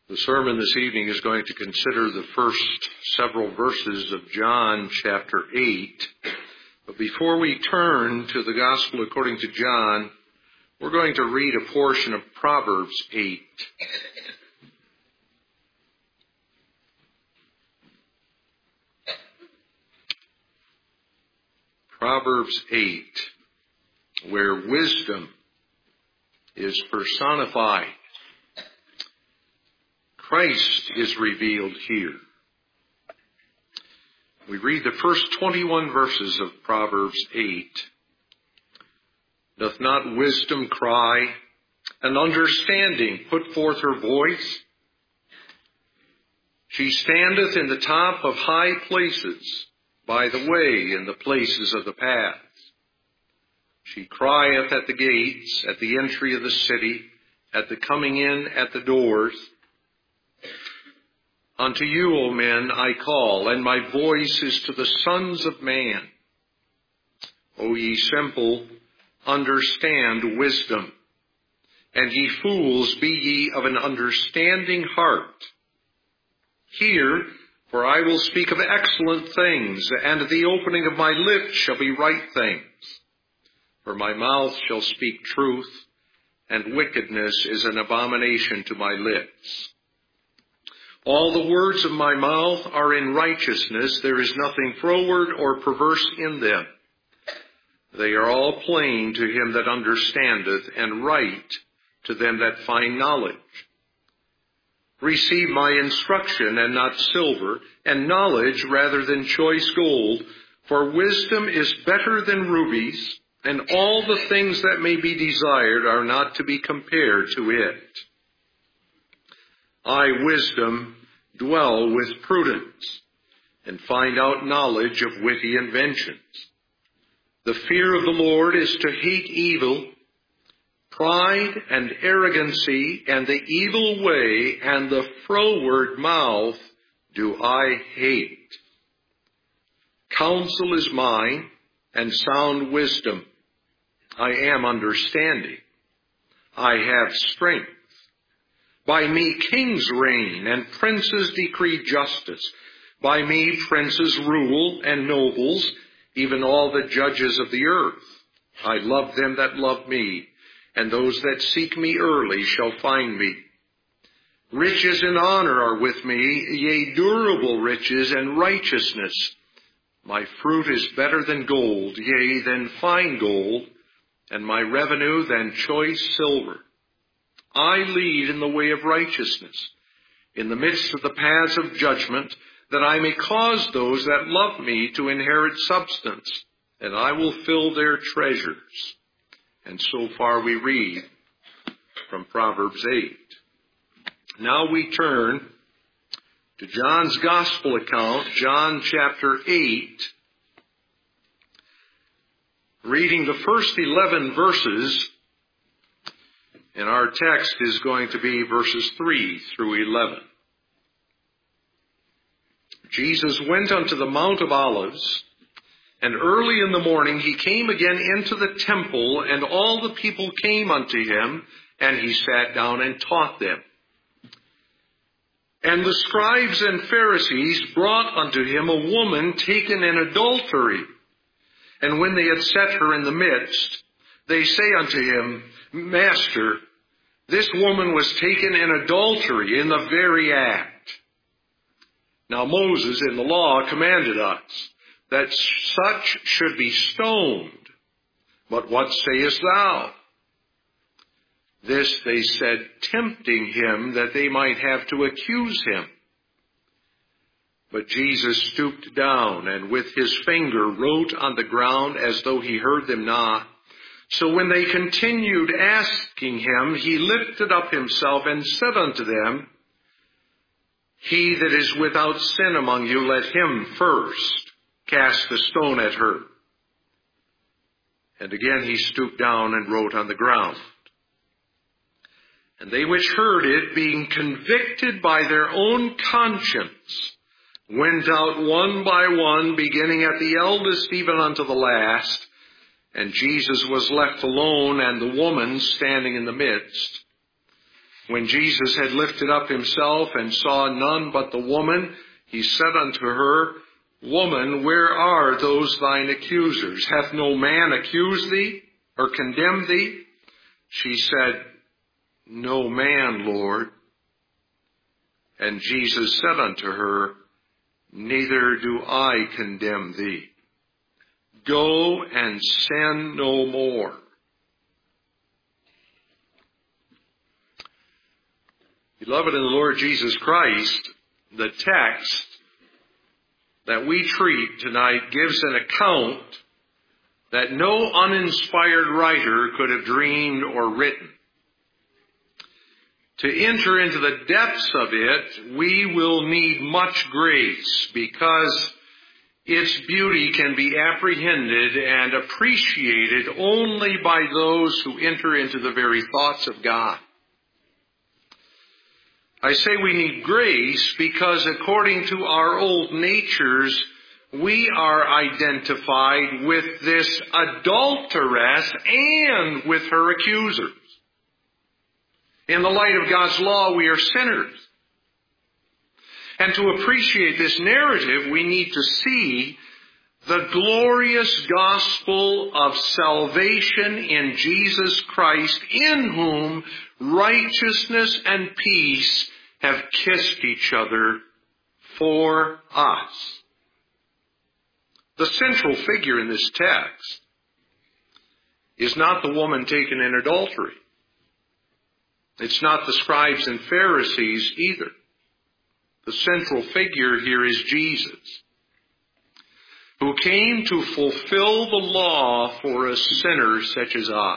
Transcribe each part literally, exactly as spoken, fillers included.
The sermon this evening is going to consider the first several verses of John chapter eight. But before we turn to the Gospel according to John, we're going to read a portion of Proverbs eight. Proverbs eight, where wisdom is personified. Christ is revealed here. We read the first twenty-one verses of Proverbs eight. Doth not wisdom cry, and understanding put forth her voice? She standeth in the top of high places, by the way in the places of the paths. She crieth at the gates, at the entry of the city, at the coming in at the doors. Unto you, O men, I call, and my voice is to the sons of man. O ye simple, understand wisdom, and ye fools, be ye of an understanding heart. Hear, for I will speak of excellent things, and the opening of my lips shall be right things. For my mouth shall speak truth, and wickedness is an abomination to my lips. All the words of my mouth are in righteousness. There is nothing froward or perverse in them. They are all plain to him that understandeth, and right to them that find knowledge. Receive my instruction, and not silver, and knowledge rather than choice gold. For wisdom is better than rubies, and all the things that may be desired are not to be compared to it. I, wisdom, dwell with prudence, and find out knowledge of witty inventions. The fear of the Lord is to hate evil, pride and arrogancy, and the evil way, and the froward mouth do I hate. Counsel is mine, and sound wisdom. I am understanding. I have strength. By me kings reign, and princes decree justice. By me princes rule, and nobles, even all the judges of the earth. I love them that love me, and those that seek me early shall find me. Riches and honor are with me, yea, durable riches and righteousness. My fruit is better than gold, yea, than fine gold, and my revenue than choice silver. I lead in the way of righteousness, in the midst of the paths of judgment, that I may cause those that love me to inherit substance, and I will fill their treasures. And so far we read from Proverbs eight. Now we turn to John's Gospel account, John chapter eight, reading the first eleven verses. And our text is going to be verses three through eleven. Jesus went unto the Mount of Olives, and early in the morning he came again into the temple, and all the people came unto him, and he sat down and taught them. And the scribes and Pharisees brought unto him a woman taken in adultery. And when they had set her in the midst, they say unto him, Master, this woman was taken in adultery in the very act. Now Moses in the law commanded us that such should be stoned. But what sayest thou? This they said, tempting him that they might have to accuse him. But Jesus stooped down and with his finger wrote on the ground as though he heard them not. So when they continued asking him, he lifted up himself and said unto them, He that is without sin among you, let him first cast the stone at her. And again he stooped down and wrote on the ground. And they which heard it, being convicted by their own conscience, went out one by one, beginning at the eldest even unto the last. And Jesus was left alone, and the woman standing in the midst. When Jesus had lifted up himself and saw none but the woman, he said unto her, Woman, where are those thine accusers? Hath no man accused thee or condemned thee? She said, No man, Lord. And Jesus said unto her, Neither do I condemn thee. Go and sin no more. Beloved in the Lord Jesus Christ, the text that we treat tonight gives an account that no uninspired writer could have dreamed or written. To enter into the depths of it, we will need much grace because its beauty can be apprehended and appreciated only by those who enter into the very thoughts of God. I say we need grace because according to our old natures, we are identified with this adulteress and with her accusers. In the light of God's law, we are sinners. And to appreciate this narrative, we need to see the glorious gospel of salvation in Jesus Christ, in whom righteousness and peace have kissed each other for us. The central figure in this text is not the woman taken in adultery. It's not the scribes and Pharisees either. The central figure here is Jesus, who came to fulfill the law for a sinner such as I.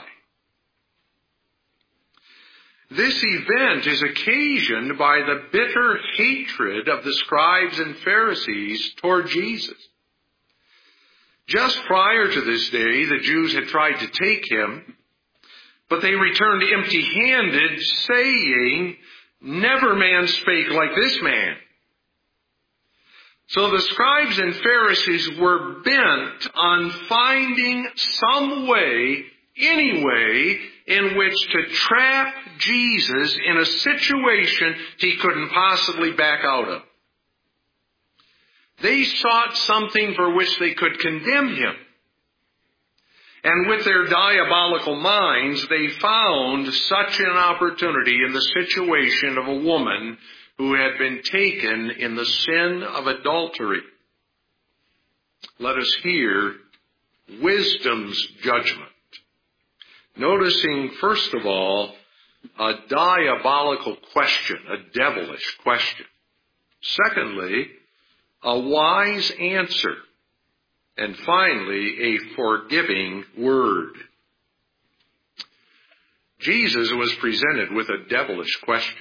This event is occasioned by the bitter hatred of the scribes and Pharisees toward Jesus. Just prior to this day, the Jews had tried to take him, but they returned empty-handed, saying, Never man spake like this man. So the scribes and Pharisees were bent on finding some way, any way, in which to trap Jesus in a situation he couldn't possibly back out of. They sought something for which they could condemn him. And with their diabolical minds, they found such an opportunity in the situation of a woman who had been taken in the sin of adultery. Let us hear wisdom's judgment. Noticing, first of all, a diabolical question, a devilish question. Secondly, a wise answer. And finally, a forgiving word. Jesus was presented with a devilish question.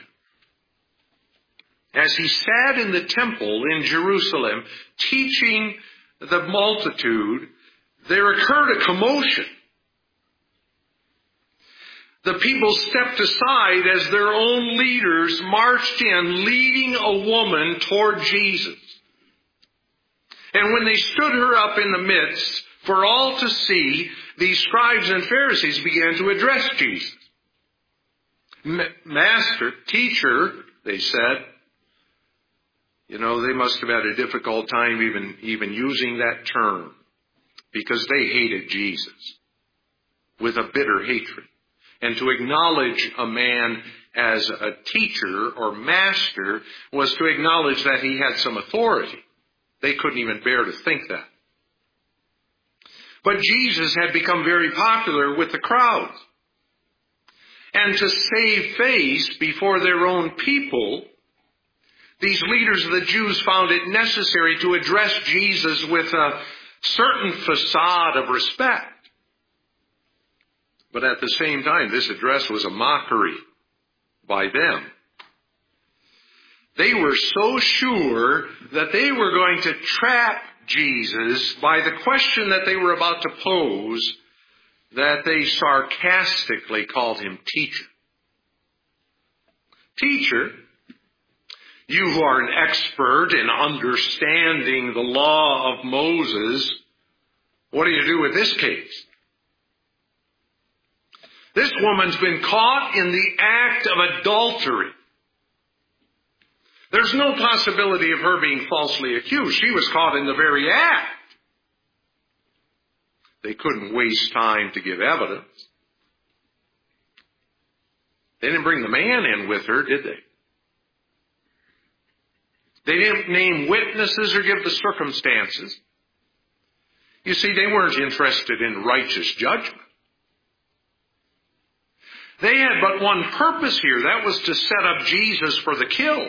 As he sat in the temple in Jerusalem, teaching the multitude, there occurred a commotion. The people stepped aside as their own leaders marched in, leading a woman toward Jesus. And when they stood her up in the midst for all to see, these scribes and Pharisees began to address Jesus. Master, teacher, they said. You know, they must have had a difficult time even, even using that term because they hated Jesus with a bitter hatred. And to acknowledge a man as a teacher or master was to acknowledge that he had some authority. They couldn't even bear to think that. But Jesus had become very popular with the crowds. And to save face before their own people, these leaders of the Jews found it necessary to address Jesus with a certain facade of respect. But at the same time, this address was a mockery by them. They were so sure that they were going to trap Jesus by the question that they were about to pose that they sarcastically called him teacher. Teacher, you who are an expert in understanding the law of Moses, what do you do with this case? This woman's been caught in the act of adultery. There's no possibility of her being falsely accused. She was caught in the very act. They couldn't waste time to give evidence. They didn't bring the man in with her, did they? They didn't name witnesses or give the circumstances. You see, they weren't interested in righteous judgment. They had but one purpose here. That was to set up Jesus for the kill.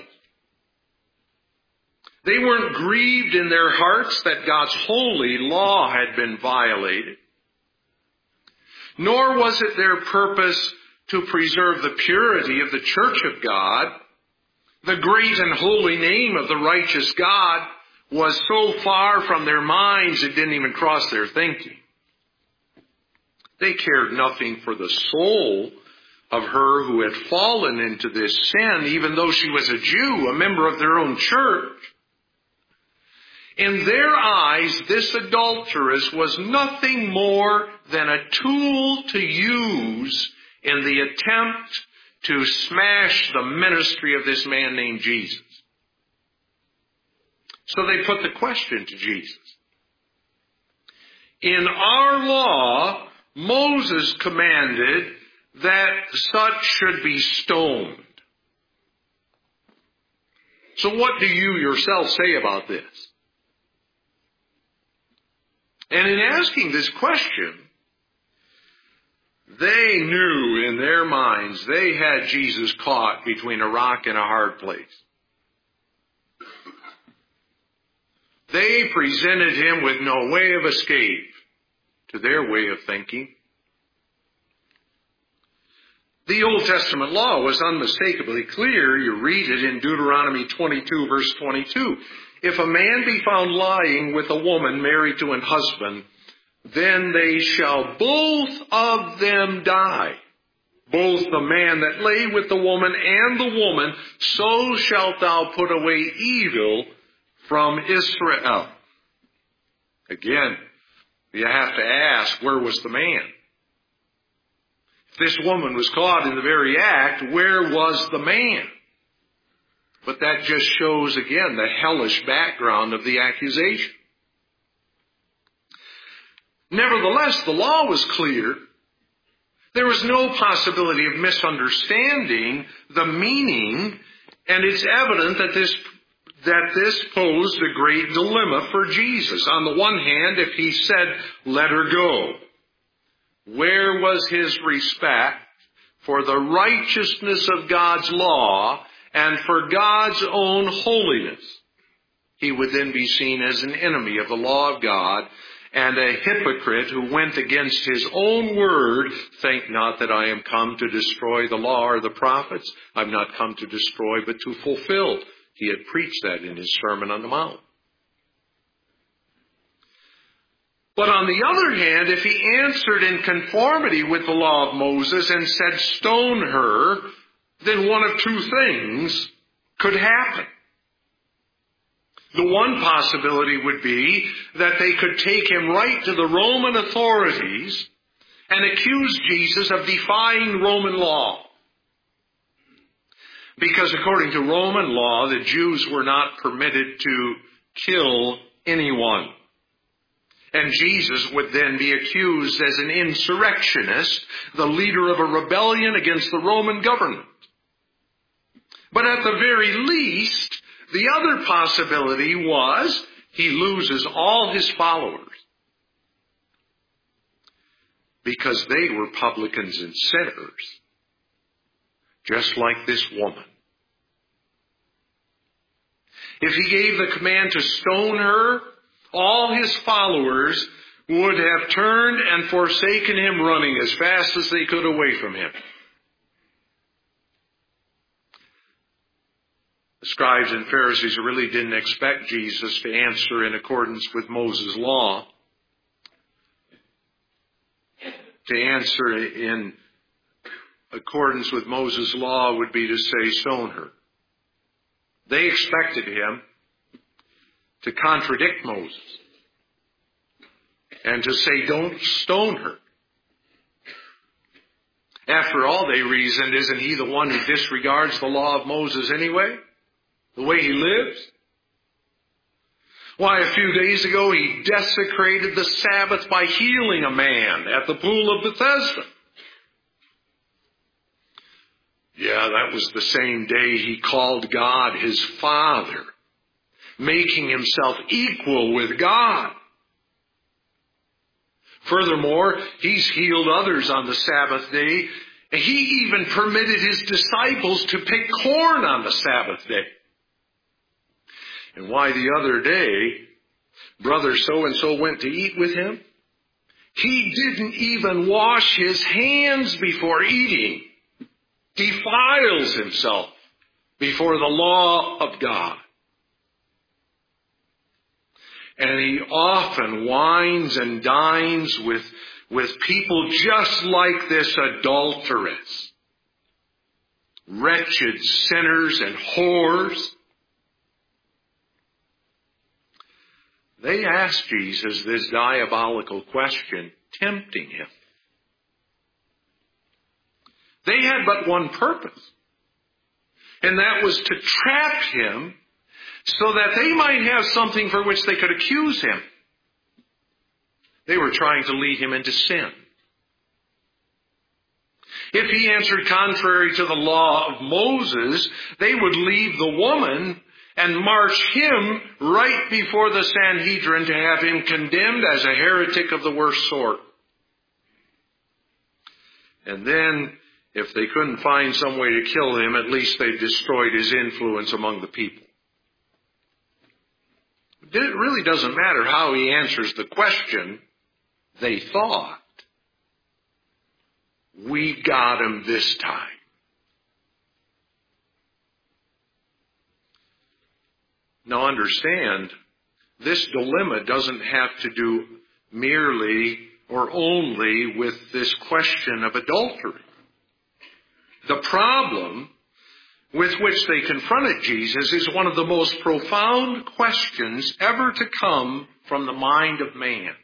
They weren't grieved in their hearts that God's holy law had been violated. Nor was it their purpose to preserve the purity of the church of God. The great and holy name of the righteous God was so far from their minds it didn't even cross their thinking. They cared nothing for the soul of her who had fallen into this sin, even though she was a Jew, a member of their own church. In their eyes, this adulteress was nothing more than a tool to use in the attempt to smash the ministry of this man named Jesus. So they put the question to Jesus. In our law, Moses commanded that such should be stoned. So what do you yourself say about this? And in asking this question, they knew in their minds they had Jesus caught between a rock and a hard place. They presented him with no way of escape to their way of thinking. The Old Testament law was unmistakably clear. You read it in Deuteronomy twenty-two, verse twenty-two. If a man be found lying with a woman married to an husband, then they shall both of them die. Both the man that lay with the woman and the woman, so shalt thou put away evil from Israel. Again, you have to ask, where was the man? If this woman was caught in the very act, where was the man? But that just shows, again, the hellish background of the accusation. Nevertheless, the law was clear. There was no possibility of misunderstanding the meaning, and it's evident that this that this posed a great dilemma for Jesus. On the one hand, if he said, let her go, where was his respect for the righteousness of God's law and for God's own holiness? He would then be seen as an enemy of the law of God and a hypocrite who went against his own word. Think not that I am come to destroy the law or the prophets. I've not come to destroy, but to fulfill. He had preached that in his Sermon on the Mount. But on the other hand, if he answered in conformity with the law of Moses and said, stone her, then one of two things could happen. The one possibility would be that they could take him right to the Roman authorities and accuse Jesus of defying Roman law. Because according to Roman law, the Jews were not permitted to kill anyone. And Jesus would then be accused as an insurrectionist, the leader of a rebellion against the Roman government. But at the very least, the other possibility was he loses all his followers because they were publicans and sinners, just like this woman. If he gave the command to stone her, all his followers would have turned and forsaken him, running as fast as they could away from him. The scribes and Pharisees really didn't expect Jesus to answer in accordance with Moses' law. To answer in accordance with Moses' law would be to say, stone her. They expected him to contradict Moses and to say, don't stone her. After all, they reasoned, isn't he the one who disregards the law of Moses anyway? The way he lives? Why, a few days ago he desecrated the Sabbath by healing a man at the pool of Bethesda. Yeah, that was the same day he called God his Father, making himself equal with God. Furthermore, he's healed others on the Sabbath day. He even permitted his disciples to pick corn on the Sabbath day. And why, the other day, brother so-and-so went to eat with him? He didn't even wash his hands before eating. Defiles himself before the law of God. And he often wines and dines with, with people just like this adulteress. Wretched sinners and whores. They asked Jesus this diabolical question, tempting him. They had but one purpose, and that was to trap him so that they might have something for which they could accuse him. They were trying to lead him into sin. If he answered contrary to the law of Moses, they would leave the woman and march him right before the Sanhedrin to have him condemned as a heretic of the worst sort. And then, if they couldn't find some way to kill him, at least they destroyed his influence among the people. It really doesn't matter how he answers the question, they thought, we got him this time. Now understand, this dilemma doesn't have to do merely or only with this question of adultery. The problem with which they confronted Jesus is one of the most profound questions ever to come from the mind of man.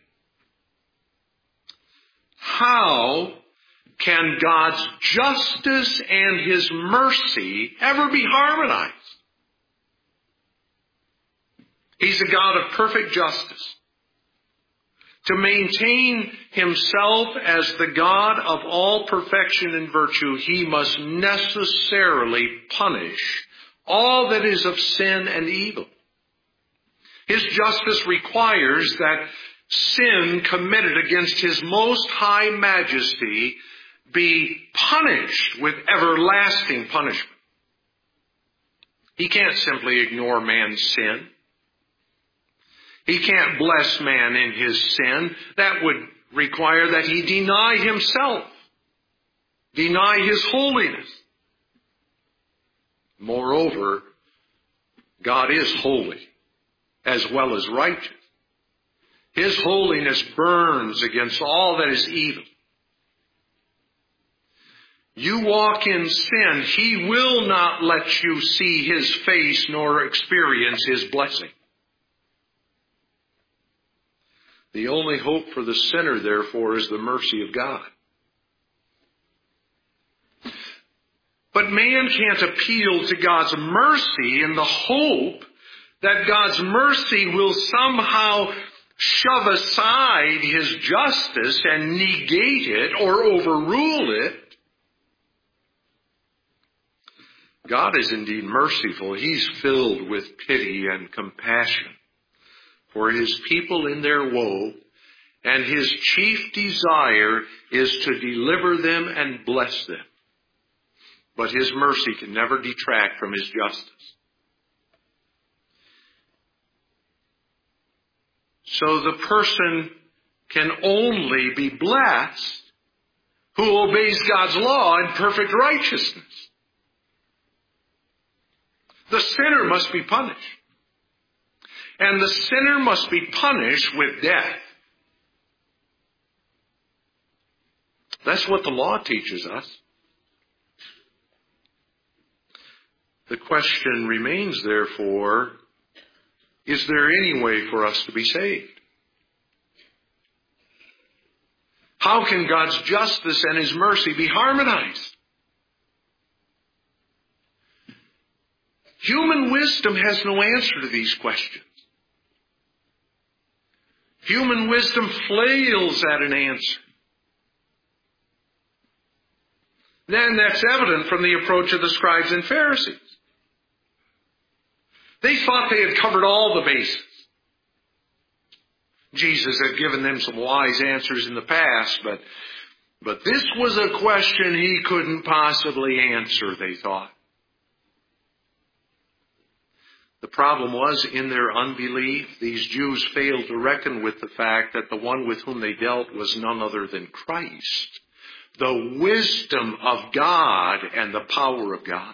How can God's justice and his mercy ever be harmonized? He's a God of perfect justice. To maintain himself as the God of all perfection and virtue, he must necessarily punish all that is of sin and evil. His justice requires that sin committed against his most high majesty be punished with everlasting punishment. He can't simply ignore man's sin. He can't bless man in his sin. That would require that he deny himself, deny his holiness. Moreover, God is holy as well as righteous. His holiness burns against all that is evil. You walk in sin, he will not let you see his face nor experience his blessing. The only hope for the sinner, therefore, is the mercy of God. But man can't appeal to God's mercy in the hope that God's mercy will somehow shove aside his justice and negate it or overrule it. God is indeed merciful. He's filled with pity and compassion for his people in their woe, and his chief desire is to deliver them and bless them. But his mercy can never detract from his justice. So the person can only be blessed who obeys God's law in perfect righteousness. The sinner must be punished. And the sinner must be punished with death. That's what the law teaches us. The question remains, therefore, is there any way for us to be saved? How can God's justice and His mercy be harmonized? Human wisdom has no answer to these questions. Human wisdom flails at an answer. Then that's evident from the approach of the scribes and Pharisees. They thought they had covered all the bases. Jesus had given them some wise answers in the past, but, but this was a question He couldn't possibly answer, they thought. The problem was, in their unbelief, these Jews failed to reckon with the fact that the one with whom they dealt was none other than Christ, the wisdom of God and the power of God.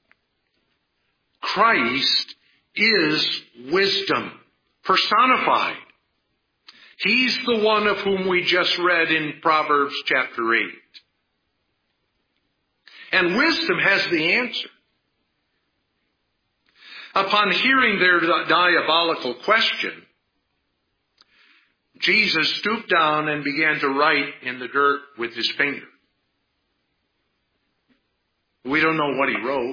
Christ is wisdom personified. He's the one of whom we just read in Proverbs chapter eight. And wisdom has the answer. Upon hearing their diabolical question, Jesus stooped down and began to write in the dirt with His finger. We don't know what He wrote.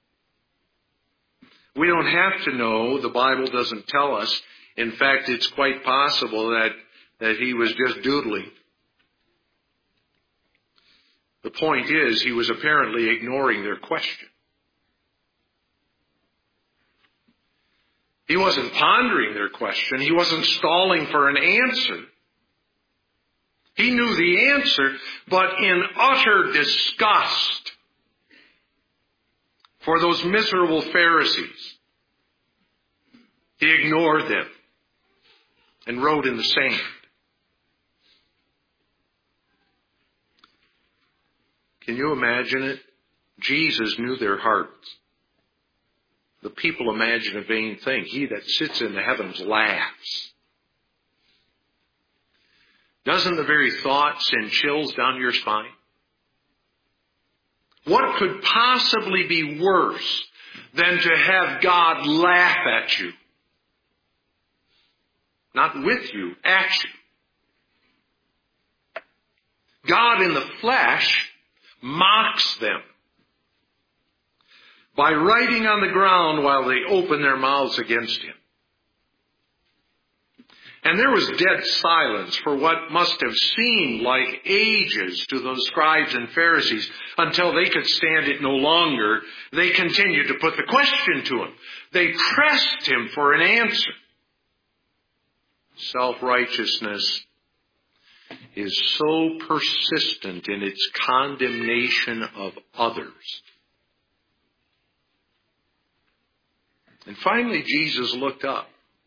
We don't have to know. The Bible doesn't tell us. In fact, it's quite possible that, that He was just doodling. The point is, He was apparently ignoring their question. He wasn't pondering their question. He wasn't stalling for an answer. He knew the answer, but in utter disgust for those miserable Pharisees, He ignored them and wrote in the sand. Can you imagine it? Jesus knew their hearts. The people imagine a vain thing. He that sits in the heavens laughs. Doesn't the very thought send chills down your spine? What could possibly be worse than to have God laugh at you? Not with you, at you. God in the flesh mocks them by writing on the ground while they open their mouths against Him. And there was dead silence for what must have seemed like ages to those scribes and Pharisees until they could stand it no longer. They continued to put the question to Him. They pressed Him for an answer. Self-righteousness is so persistent in its condemnation of others. And finally, Jesus looked up.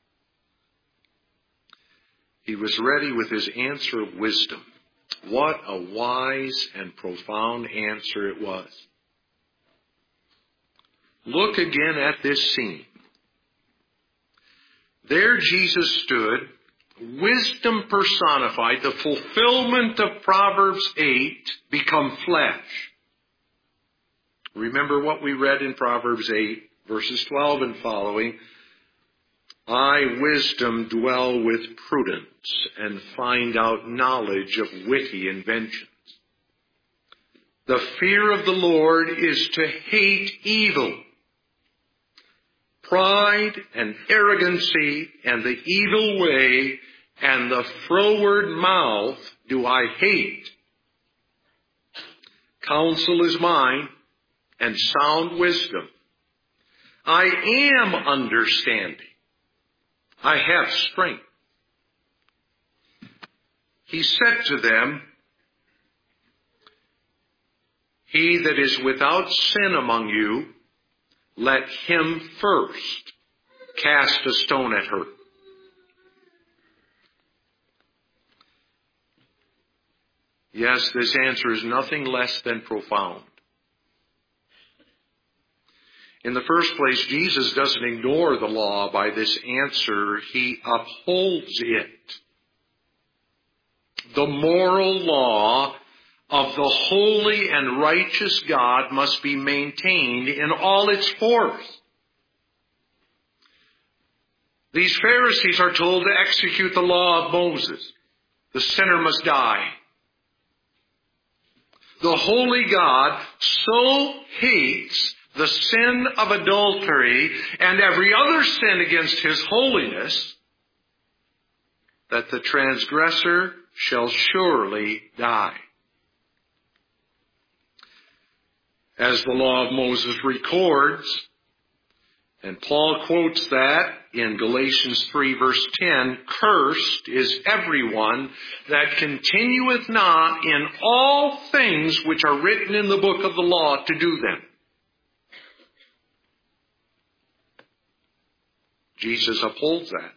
He was ready with His answer of wisdom. What a wise and profound answer it was. Look again at this scene. There Jesus stood, wisdom personified, the fulfillment of Proverbs eight, become flesh. Remember what we read in Proverbs eight, verses twelve and following. I, wisdom, dwell with prudence and find out knowledge of witty inventions. The fear of the Lord is to hate evil. Pride and arrogancy and the evil way and the froward mouth do I hate. Counsel is mine and sound wisdom. I am understanding. I have strength. He said to them, he that is without sin among you, let him first cast a stone at her. Yes, this answer is nothing less than profound. In the first place, Jesus doesn't ignore the law by this answer. He upholds it. The moral law of the holy and righteous God must be maintained in all its force. These Pharisees are told to execute the law of Moses. The sinner must die. the holy God so hates the sin of adultery and every other sin against his holiness that the transgressor shall surely die. As the law of Moses records, and Paul quotes that in Galatians three verse ten, cursed is everyone that continueth not in all things which are written in the book of the law to do them. Jesus upholds that.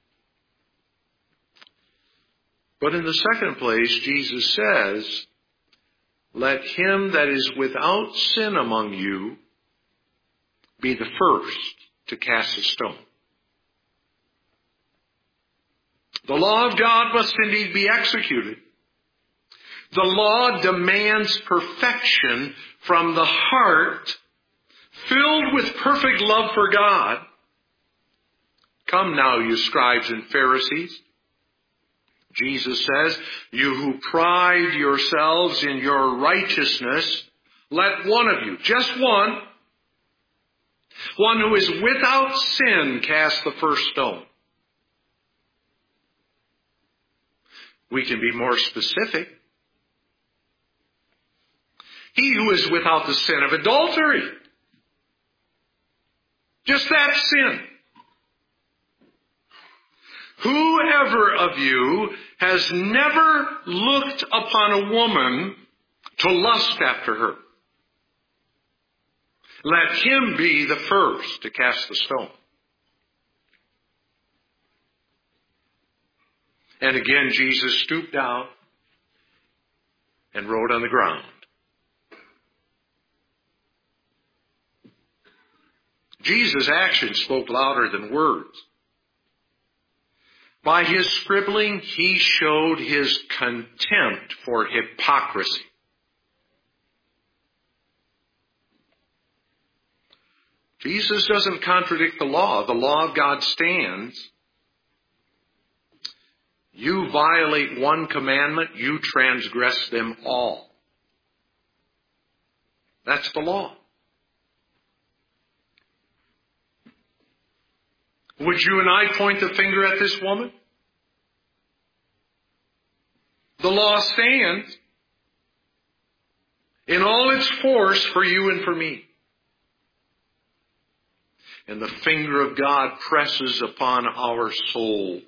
But in the second place, Jesus says, let him that is without sin among you be the first to cast a stone. The law of God must indeed be executed. The law demands perfection from the heart filled with perfect love for God. Come now, you scribes and Pharisees. Jesus says, you who pride yourselves in your righteousness, let one of you, just one, one who is without sin, cast the first stone. We can be more specific. He who is without the sin of adultery. Just that sin. Whoever of you has never looked upon a woman to lust after her, let him be the first to cast the stone. And again, Jesus stooped down and wrote on the ground. Jesus' actions spoke louder than words. By his scribbling, he showed his contempt for hypocrisy. Jesus doesn't contradict the law. The law of God stands. You violate one commandment, you transgress them all. That's the law. Would you and I point the finger at this woman? The law stands in all its force for you and for me. And the finger of God presses upon our souls.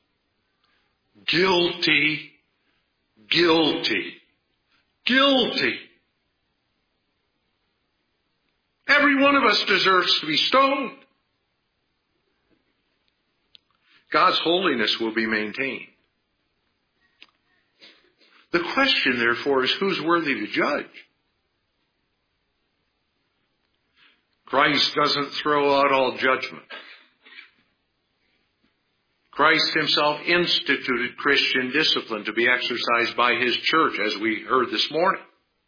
Guilty, guilty, guilty. Every one of us deserves to be stoned. God's holiness will be maintained. The question, therefore, is who's worthy to judge? Christ doesn't throw out all judgment. Christ himself instituted Christian discipline to be exercised by his church, as we heard this morning.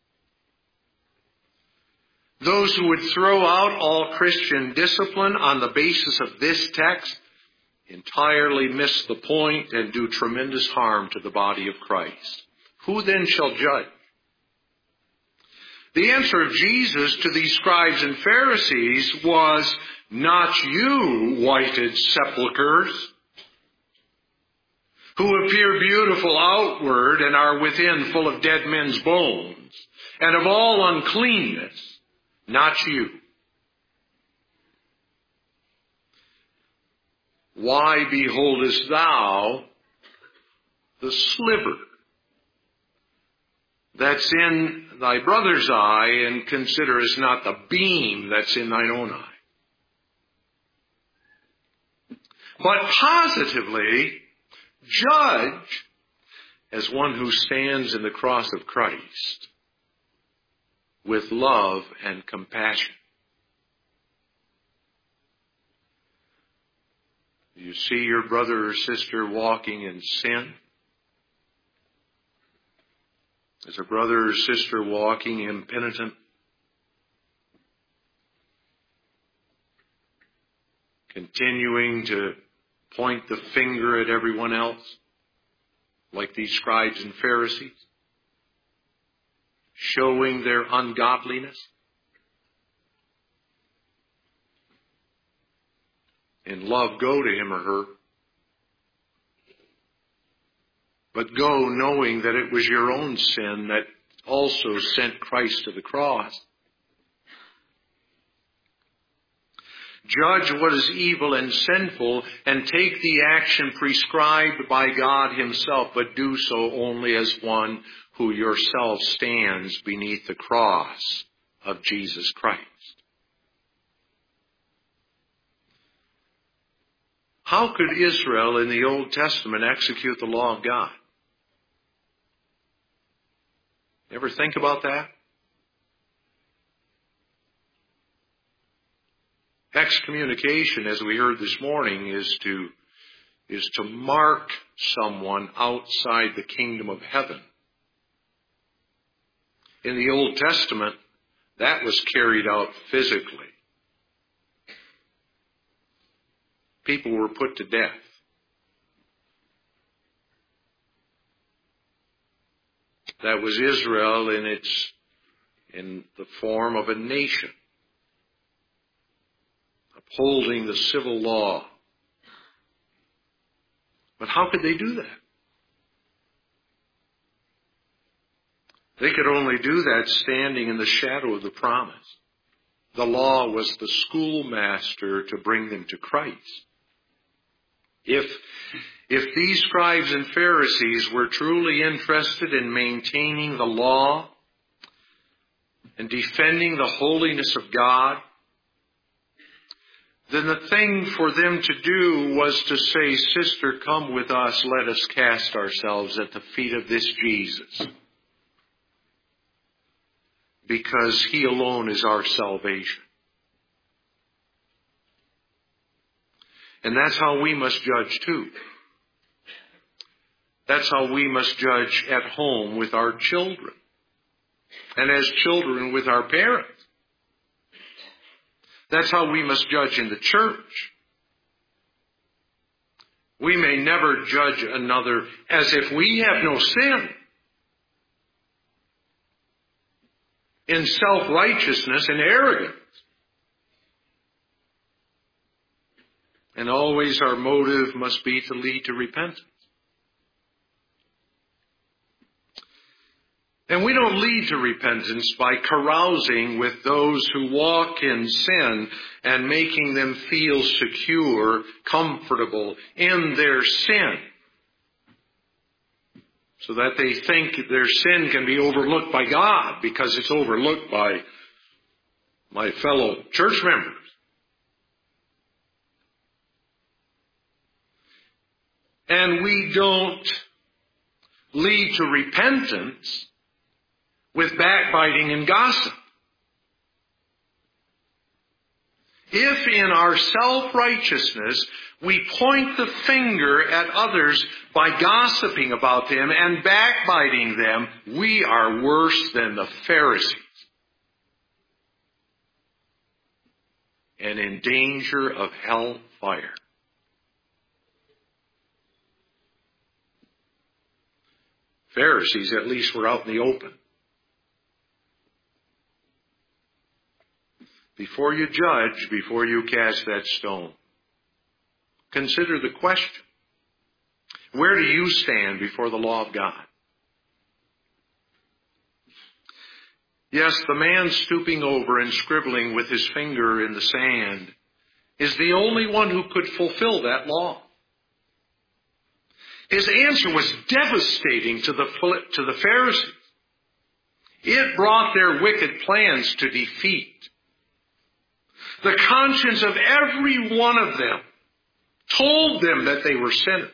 Those who would throw out all Christian discipline on the basis of this text entirely miss the point and do tremendous harm to the body of Christ. Who then shall judge? The answer of Jesus to these scribes and Pharisees was, not you, whited sepulchres, who appear beautiful outward and are within full of dead men's bones, and of all uncleanness, not you. Why beholdest thou the sliver that's in thy brother's eye, and considerest not the beam that's in thine own eye? But positively judge as one who stands in the cross of Christ with love and compassion. Do you see your brother or sister walking in sin? Is a brother or sister walking impenitent? Continuing to point the finger at everyone else, like these scribes and Pharisees? showing their ungodliness? In love, go to him or her. But go knowing that it was your own sin that also sent Christ to the cross. Judge what is evil and sinful and take the action prescribed by God himself, but do so only as one who yourself stands beneath the cross of Jesus Christ. How could Israel in the Old Testament execute the law of God? Ever think about that? Excommunication, as we heard this morning, is to, is to mark someone outside the kingdom of heaven. In the Old Testament, that was carried out physically. People were put to death. That was Israel in its, in the form of a nation, upholding the civil law. But how could they do that? They could only do that standing in the shadow of the promise. The law was the schoolmaster to bring them to Christ. If, if these scribes and Pharisees were truly interested in maintaining the law and defending the holiness of God, then the thing for them to do was to say, "Sister, come with us, let us cast ourselves at the feet of this Jesus, because he alone is our salvation." And that's how we must judge too. That's how we must judge at home with our children, and as children with our parents. That's how we must judge in the church. We may never judge another as if we have no sin. In self-righteousness and arrogance. And always our motive must be to lead to repentance. And we don't lead to repentance by carousing with those who walk in sin and making them feel secure, comfortable in their sin, so that they think their sin can be overlooked by God because it's overlooked by my fellow church members. And we don't lead to repentance with backbiting and gossip. If in our self-righteousness we point the finger at others by gossiping about them and backbiting them, we are worse than the Pharisees and in danger of hell fire. Pharisees at least were out in the open. Before you judge, before you cast that stone, consider the question. Where do you stand before the law of God? Yes, the man stooping over and scribbling with his finger in the sand is the only one who could fulfill that law. His answer was devastating to the, to the Pharisees. It brought their wicked plans to defeat. The conscience of every one of them told them that they were sinners.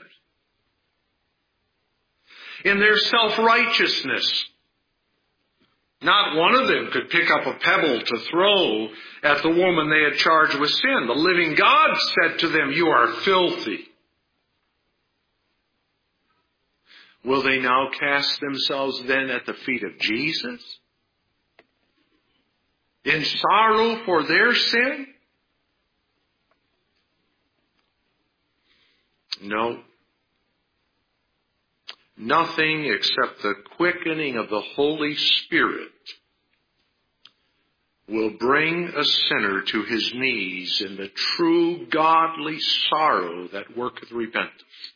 In their self-righteousness, not one of them could pick up a pebble to throw at the woman they had charged with sin. The living God said to them, "You are filthy." Will they now cast themselves then at the feet of Jesus in sorrow for their sin? No. nothing except the quickening of the Holy Spirit will bring a sinner to his knees in the true godly sorrow that worketh repentance.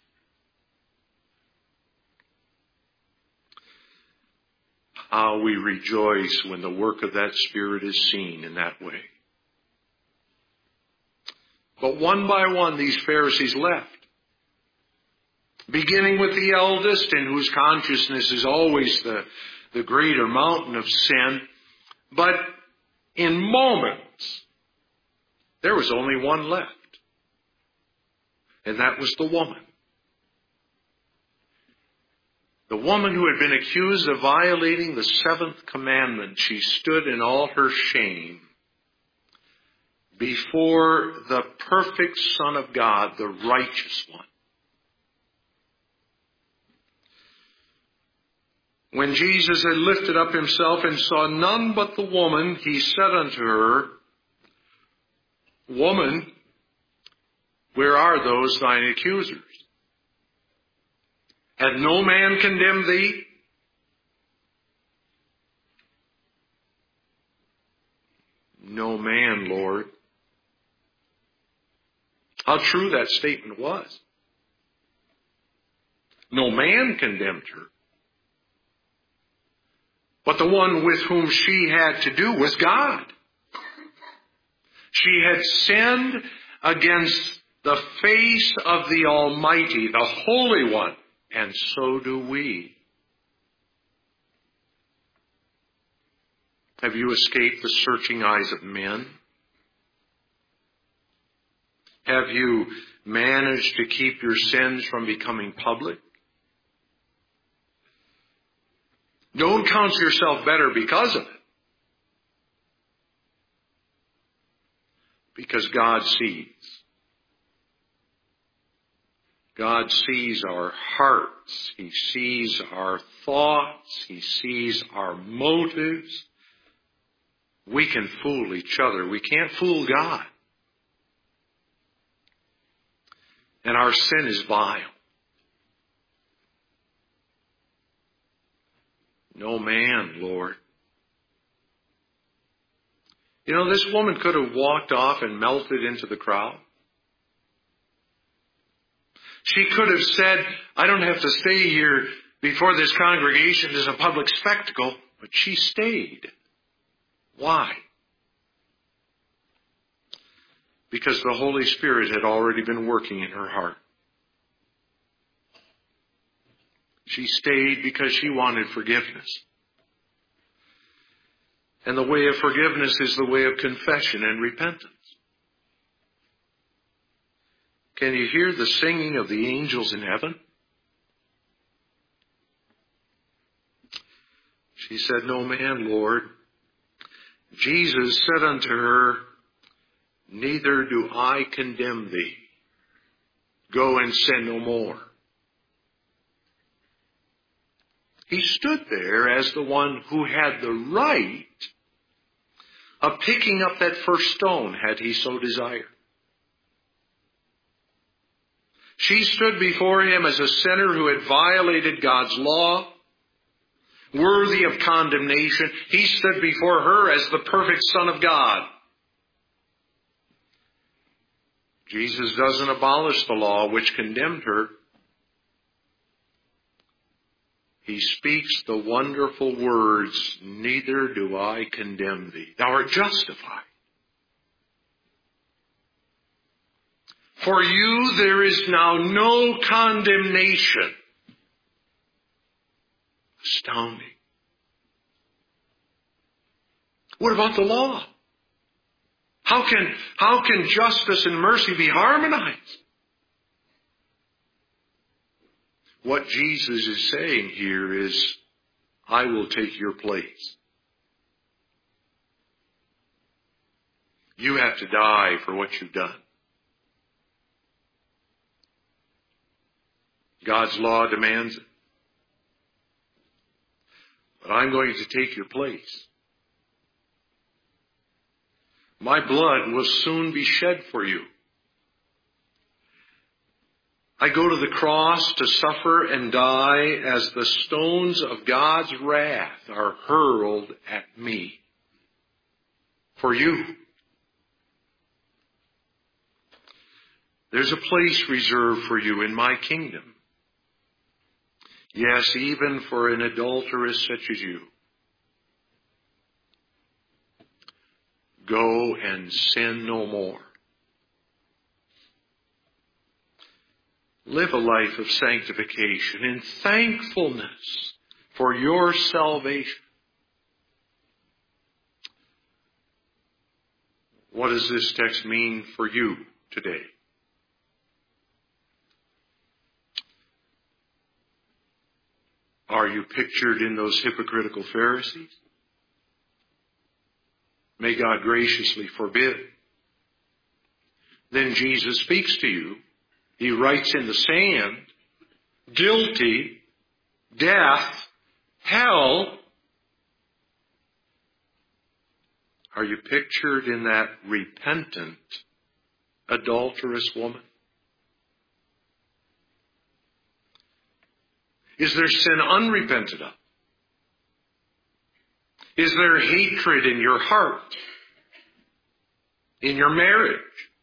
How we rejoice when the work of that Spirit is seen in that way. But one by one these Pharisees left. Beginning with the eldest, in whose consciousness is always the, the greater mountain of sin. But in moments, there was only one left. And that was the woman. The woman who had been accused of violating the seventh commandment. She stood in all her shame before the perfect Son of God, the righteous one. When Jesus had lifted up himself and saw none but the woman, he said unto her, Woman, where are those thine accusers? Hath no man condemned thee? No man, Lord. How true that statement was. No man condemned her. But the one with whom she had to do was God. She had sinned against the face of the Almighty, the Holy One, and so do we. Have you escaped the searching eyes of men? Have you managed to keep your sins from becoming public? Don't count yourself better because of it. Because God sees. God sees our hearts. He sees our thoughts. He sees our motives. We can fool each other. We can't fool God. And our sin is vile. No man, Lord. You know, this woman could have walked off and melted into the crowd. She could have said, I don't have to stay here before this congregation as a public spectacle, but she stayed. Why? Because the Holy Spirit had already been working in her heart. She stayed because she wanted forgiveness. And the way of forgiveness is the way of confession and repentance. Can you hear the singing of the angels in heaven? She said, No man, Lord. Jesus said unto her, Neither do I condemn thee. Go and sin no more. He stood there as the one who had the right of picking up that first stone had he so desired. She stood before him as a sinner who had violated God's law, worthy of condemnation. He stood before her as the perfect Son of God. Jesus doesn't abolish the law which condemned her. He speaks the wonderful words, Neither do I condemn thee. Thou art justified. For you there is now no condemnation. Astounding. What about the law? How can, how can justice and mercy be harmonized? What Jesus is saying here is, I will take your place. You have to die for what you've done. God's law demands it. But I'm going to take your place. My blood will soon be shed for you. I go to the cross to suffer and die as the stones of God's wrath are hurled at me. For you. There's a place reserved for you in my kingdom. Yes, even for an adulteress such as you. Go and sin no more. Live a life of sanctification in thankfulness for your salvation. What does this text mean for you today? Are you pictured in those hypocritical Pharisees? May God graciously forbid. Then Jesus speaks to you. He writes in the sand, guilty, death, hell. Are you pictured in that repentant, adulterous woman? Is there sin unrepented of? Is there hatred in your heart? In your marriage?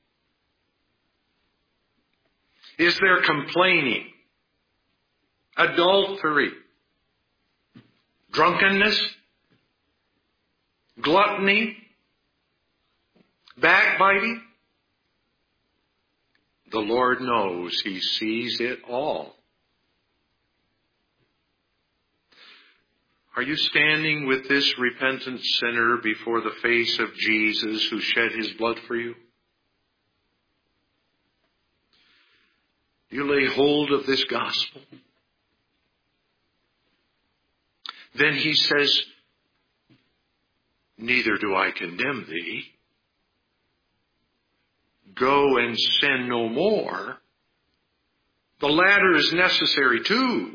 Is there complaining? Adultery? Drunkenness? Gluttony? Backbiting? The Lord knows. He sees it all. Are you standing with this repentant sinner before the face of Jesus who shed his blood for you? You lay hold of this gospel. Then he says, neither do I condemn thee. Go and sin no more. The latter is necessary too.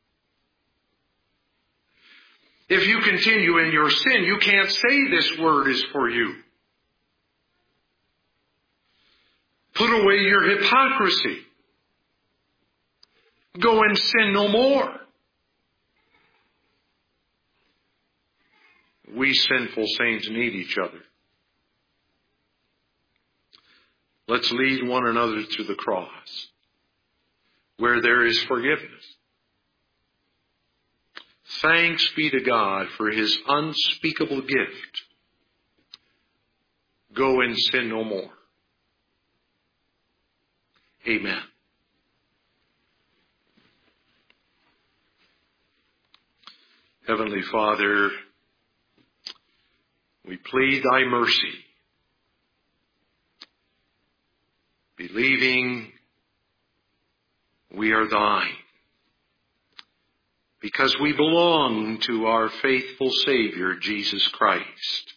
If you continue in your sin, you can't say this word is for you. Put away your hypocrisy. Go and sin no more. We sinful saints need each other. Let's lead one another to the cross, where there is forgiveness. Thanks be to God for his unspeakable gift. Go and sin no more. Amen. Heavenly Father, we plead thy mercy, believing we are thine, because we belong to our faithful Savior, Jesus Christ.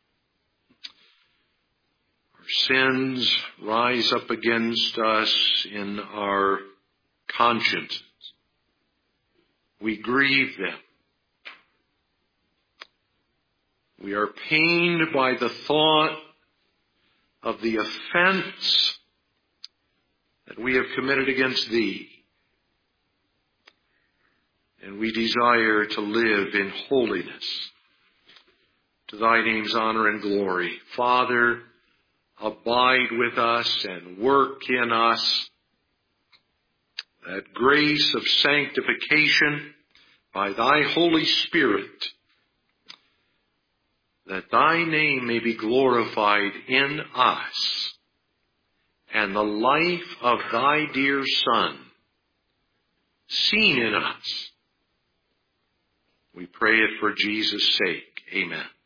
Our sins rise up against us in our consciences. We grieve them. We are pained by the thought of the offense that we have committed against thee. And we desire to live in holiness to thy name's honor and glory. Father, abide with us and work in us that grace of sanctification by thy Holy Spirit, that thy name may be glorified in us and the life of thy dear Son seen in us. We pray it for Jesus' sake. Amen.